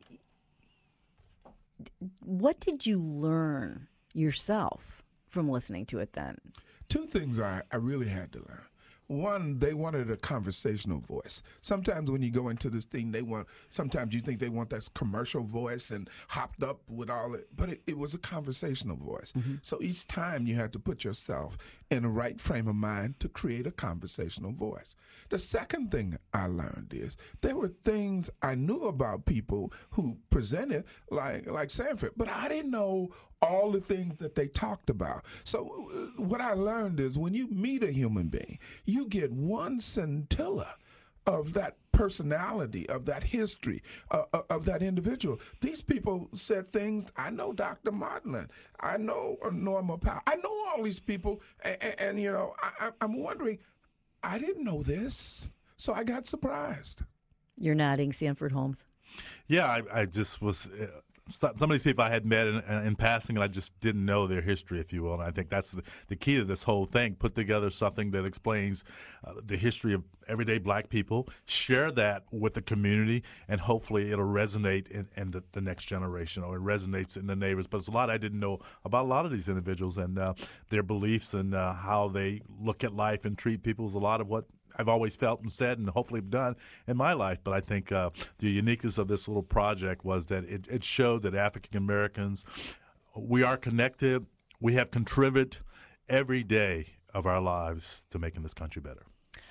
[SPEAKER 1] what did you learn yourself from listening to it then?
[SPEAKER 2] Two things I, I really had to learn. One, they wanted a conversational voice. Sometimes when you go into this thing, they want, sometimes you think they want that commercial voice and hopped up with all it, but it, it was a conversational voice. Mm-hmm. So each time you had to put yourself in the right frame of mind to create a conversational voice. The second thing I learned is there were things I knew about people who presented like, like Sanford, but I didnn know all the things that they talked about. So uh, what I learned is when you meet a human being, you get one scintilla of that personality, of that history, uh, of that individual. These people said things. I know Doctor Maudlin. I know Norma Powell. I know all these people, and, and you know, I, I'm wondering, I didn't know this, so I got surprised.
[SPEAKER 1] You're nodding, Sanford Holmes.
[SPEAKER 3] Yeah, I, I just was... Uh, Some of these people I had met in, in passing, and I just didn't know their history, if you will. And I think that's the, the key to this whole thing. Put together something that explains uh, the history of everyday black people, share that with the community, and hopefully it'll resonate in, in the, the next generation, or it resonates in the neighbors. But it's a lot I didn't know about a lot of these individuals and uh, their beliefs and uh, how they look at life and treat people is a lot of what I've always felt and said and hopefully done in my life. But I think uh, the uniqueness of this little project was that it, it showed that African Americans, we are connected. We have contributed every day of our lives to making this country better.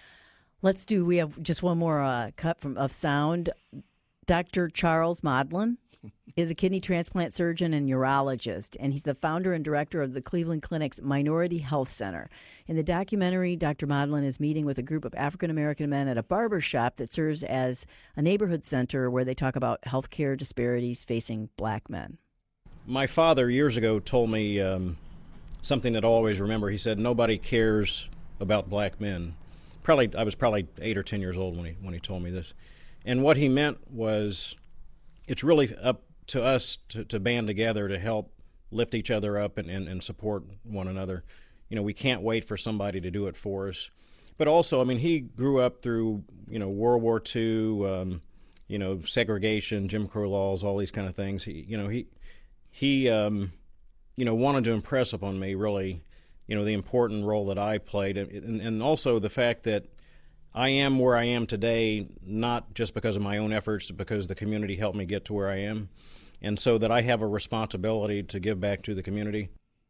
[SPEAKER 1] Let's do, we have just one more uh, cut from of sound. Doctor Charles Maudlin is a kidney transplant surgeon and urologist, and he's the founder and director of the Cleveland Clinic's Minority Health Center. In the documentary, Doctor Maudlin is meeting with a group of African-American men at a barber shop that serves as a neighborhood center where they talk about health care disparities facing black men.
[SPEAKER 17] My father years ago told me um, something that I always remember. He said, nobody cares about black men. Probably, I was probably eight or ten years old when he when he told me this. And what he meant was, it's really up to us to, to band together to help lift each other up and, and, and support one another. You know, we can't wait for somebody to do it for us. But also, I mean, he grew up through, you know, World War Two, um, you know, segregation, Jim Crow laws, all these kind of things. He, you know, he, he, um, you know, wanted to impress upon me really, you know, the important role that I played, and, and also the fact that I am where I am today, not just because of my own efforts, but because the community helped me get to where I am, and so that I have a responsibility to give back to the community.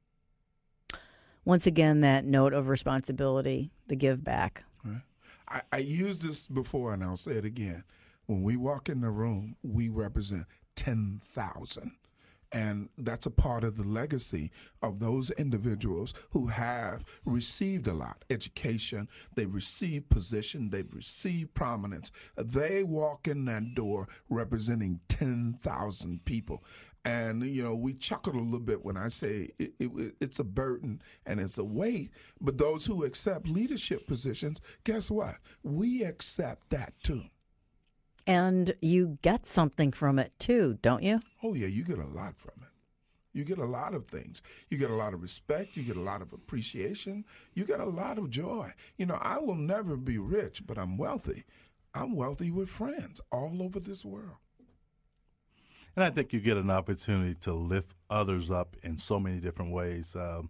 [SPEAKER 1] Once again, that note of responsibility, the give back.
[SPEAKER 2] Right. I, I used this before, and I'll say it again. When we walk in the room, we represent ten thousand. And that's a part of the legacy of those individuals who have received a lot. Education, they've received position, they've received prominence. They walk in that door representing ten thousand people. And, you know, we chuckled a little bit when I say it, it, it's a burden and it's a weight. But those who accept leadership positions, guess what? We accept that too.
[SPEAKER 1] And you get something from it too, don't you?
[SPEAKER 2] Oh, yeah, you get a lot from it. You get a lot of things. You get a lot of respect. You get a lot of appreciation. You get a lot of joy. You know, I will never be rich, but I'm wealthy. I'm wealthy with friends all over this world.
[SPEAKER 3] And I think you get an opportunity to lift others up in so many different ways. Um,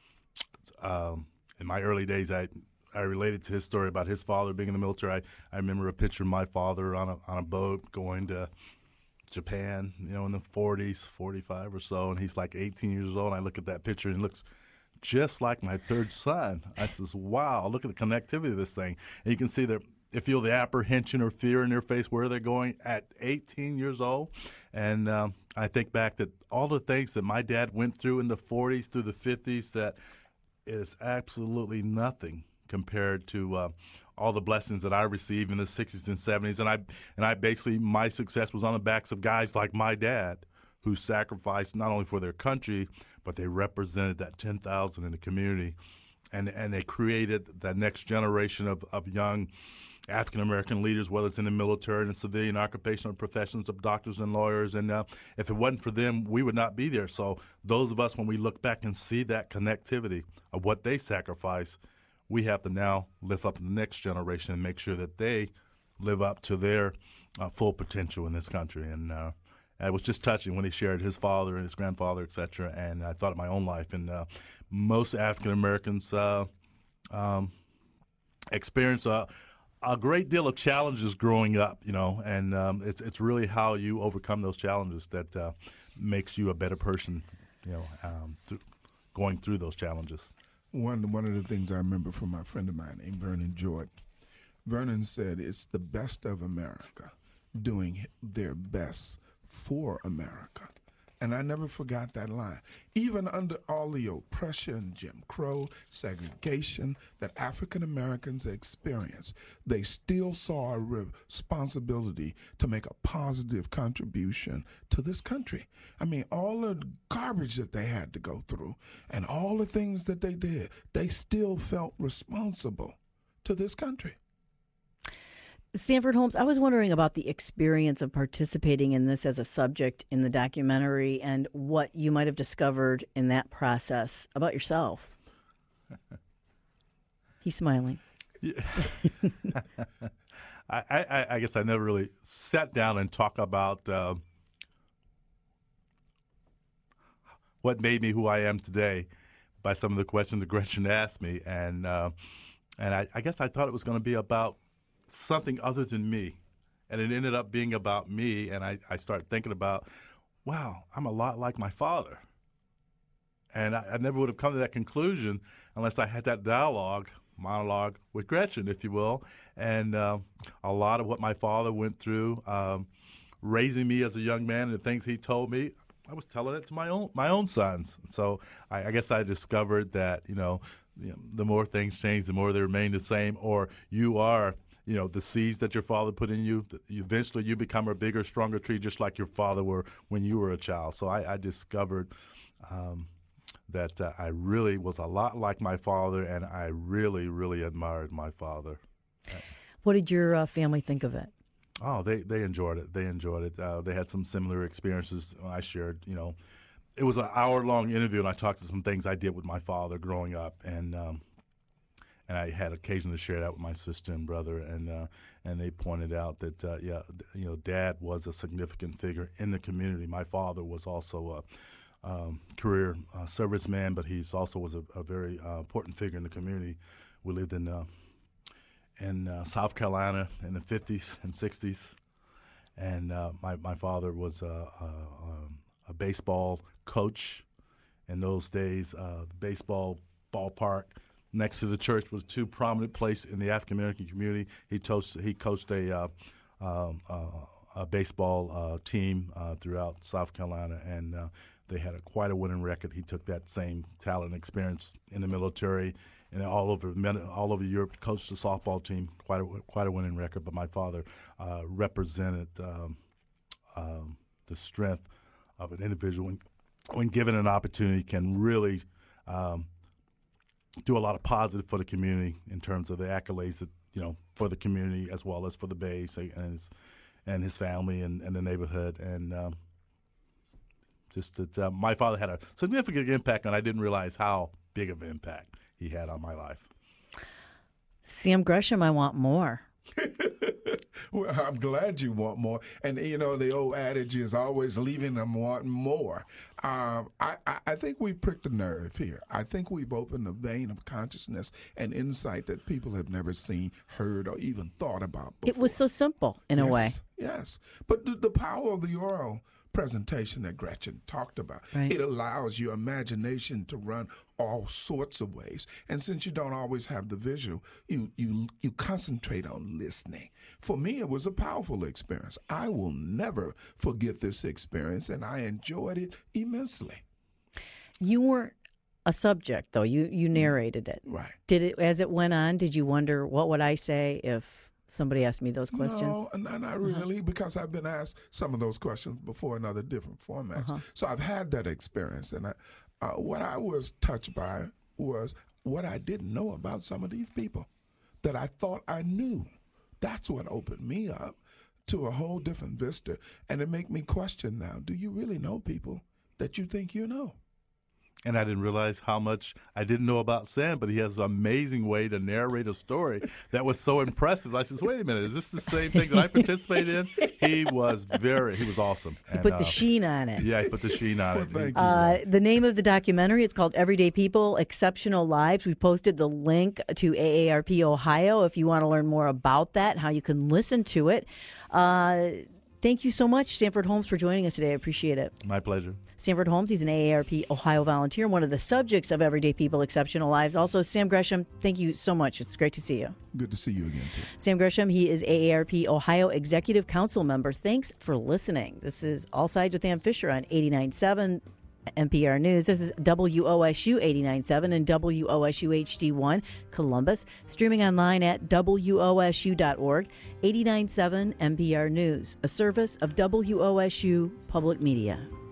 [SPEAKER 3] um, in my early days, I I related to his story about his father being in the military. I, I remember a picture of my father on a on a boat going to Japan, you know, in the forties, forty-five or so, and he's like eighteen years old. And I look at that picture and it looks just like my third son. I says, wow, look at the connectivity of this thing. And you can see that they feel the apprehension or fear in their face where they're going at eighteen years old. And um, I think back that all the things that my dad went through in the forties through the fifties, that is absolutely nothing compared to uh, all the blessings that I received in the sixties and seventies. And I and I basically, my success was on the backs of guys like my dad who sacrificed not only for their country, but they represented that ten thousand in the community. And and they created the next generation of, of young African-American leaders, whether it's in the military and civilian occupational professions of doctors and lawyers. And uh, if it wasn't for them, we would not be there. So those of us, when we look back and see that connectivity of what they sacrificed, we have to now lift up the next generation and make sure that they live up to their uh, full potential in this country. And uh, it was just touching when he shared his father and his grandfather, et cetera. And I thought of my own life. And uh, most African Americans uh, um, experience a, a great deal of challenges growing up, you know, and um, it's it's really how you overcome those challenges that uh, makes you a better person, you know, um, th- going through those challenges.
[SPEAKER 2] One one of the things I remember from my friend of mine named Vernon Jordan, Vernon said, it's the best of America doing their best for America. And I never forgot that line. Even under all the oppression, Jim Crow, segregation that African Americans experienced, they still saw a responsibility to make a positive contribution to this country. I mean, all the garbage that they had to go through and all the things that they did, they still felt responsible to this country.
[SPEAKER 1] Sanford Holmes, I was wondering about the experience of participating in this as a subject in the documentary and what you might have discovered in that process about yourself. He's smiling.
[SPEAKER 3] Yeah. I, I, I guess I never really sat down and talked about uh, what made me who I am today by some of the questions that Gretchen asked me. And, uh, and I, I guess I thought it was going to be about something other than me. And it ended up being about me, and I, I started thinking about, wow, I'm a lot like my father. And I, I never would have come to that conclusion unless I had that dialogue, monologue with Gretchen, if you will. And uh, a lot of what my father went through, um, raising me as a young man, and the things he told me, I was telling it to my own my own sons. So I, I guess I discovered that, you know, you know, the more things change, the more they remain the same, or you are, you know, the seeds that your father put in you, eventually you become a bigger, stronger tree, just like your father were when you were a child. So I, I discovered um, that uh, I really was a lot like my father, and I really, really admired my father.
[SPEAKER 1] What did your uh, family think of it?
[SPEAKER 3] Oh, they, they enjoyed it. They enjoyed it. Uh, they had some similar experiences I shared. You know, it was an hour-long interview, and I talked to some things I did with my father growing up, and um, and I had occasion to share that with my sister and brother, and uh, and they pointed out that uh, yeah, you know, Dad was a significant figure in the community. My father was also a um, career uh, serviceman, but he's also was a, a very uh, important figure in the community. We lived in uh, in uh, South Carolina in the fifties and sixties, and uh, my my father was a, a, a baseball coach in those days. Uh, the baseball ballpark next to the church was two prominent place in the African American community. He coached he coached a uh, um, uh, a baseball uh, team uh, throughout South Carolina, and uh, they had a, quite a winning record. He took that same talent and experience in the military and all over all over Europe. Coached the softball team, quite a quite a winning record. But my father uh, represented um, um, the strength of an individual when, when given an opportunity can really um, do a lot of positive for the community in terms of the accolades that, you know, for the community as well as for the base and his and his family and, and the neighborhood. And um, just that uh, my father had a significant impact, and I didn't realize how big of an impact he had on my life.
[SPEAKER 1] Sam Gresham, I want more.
[SPEAKER 2] Well, I'm glad you want more. And, you know, the old adage is always leaving them wanting more. Um, I, I, I think we've pricked a nerve here. I think we've opened a vein of consciousness and insight that people have never seen, heard, or even thought about before.
[SPEAKER 1] It was so simple, in
[SPEAKER 2] yes,
[SPEAKER 1] a way.
[SPEAKER 2] Yes. But the, the power of the oral presentation that Gretchen talked about,
[SPEAKER 1] right.
[SPEAKER 2] It allows your imagination to run all sorts of ways. And since you don't always have the visual, you you you concentrate on listening. For me, it was a powerful experience. I will never forget this experience, and I enjoyed it immensely.
[SPEAKER 1] You weren't a subject, though. You you narrated it.
[SPEAKER 2] Right.
[SPEAKER 1] Did it as it went on? Did you wonder what would I say if somebody asked me those questions?
[SPEAKER 2] No, not, not really, uh-huh. because I've been asked some of those questions before in other different formats. Uh-huh. So I've had that experience, and I, uh, what I was touched by was what I didn't know about some of these people that I thought I knew. That's what opened me up to a whole different vista, and it made me question now, do you really know people that you think you know?
[SPEAKER 3] And I didn't realize how much I didn't know about Sam, but he has an amazing way to narrate a story that was so impressive. I said, wait a minute, is this the same thing that I participated in? He was very, he was awesome.
[SPEAKER 1] And, put the uh, sheen on it.
[SPEAKER 3] Yeah, he put the sheen on
[SPEAKER 2] well,
[SPEAKER 3] it.
[SPEAKER 2] Thank
[SPEAKER 1] uh,
[SPEAKER 2] you.
[SPEAKER 1] The name of the documentary, it's called Everyday People, Exceptional Lives. We posted the link to A A R P Ohio if you want to learn more about that, how you can listen to it. Uh, Thank you so much, Sanford Holmes, for joining us today. I appreciate it.
[SPEAKER 3] My pleasure.
[SPEAKER 1] Sanford Holmes, he's an A A R P Ohio volunteer, one of the subjects of Everyday People, Exceptional Lives. Also, Sam Gresham, thank you so much. It's great to see you.
[SPEAKER 2] Good to see you again, too.
[SPEAKER 1] Sam Gresham, he is A A R P Ohio Executive Council member. Thanks for listening. This is All Sides with Ann Fisher on eighty-nine point seven N P R News. This is W O S U eighty-nine point seven and W O S U H D one Columbus. Streaming online at W O S U dot org. eighty-nine point seven N P R News, a service of W O S U Public Media.